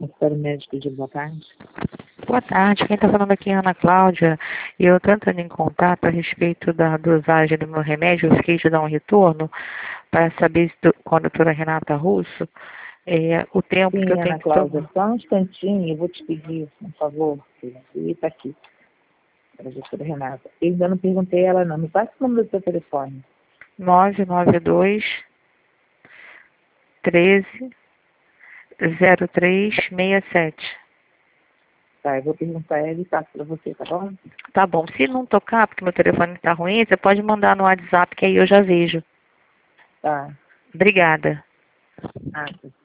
Consultório médico de boa tarde. Boa tarde, quem está falando aqui é a Ana Cláudia, e eu estou entrando em contato a respeito da dosagem do meu remédio. Eu fiquei de dar um retorno para saber com a doutora Renata Russo o tempo que eu Sim, tenho Ana que Cláudia, tomar. só um instantinho, eu vou te pedir, por favor, e está aqui, para a doutora Renata. Eu ainda não perguntei ela não, me passa o número do seu telefone. 992 13 0367. Tá, eu vou perguntar ela e passo para você, tá bom? Tá bom, se não tocar, porque meu telefone está ruim, você pode mandar no WhatsApp, que aí eu já vejo. Tá. Obrigada. Ah,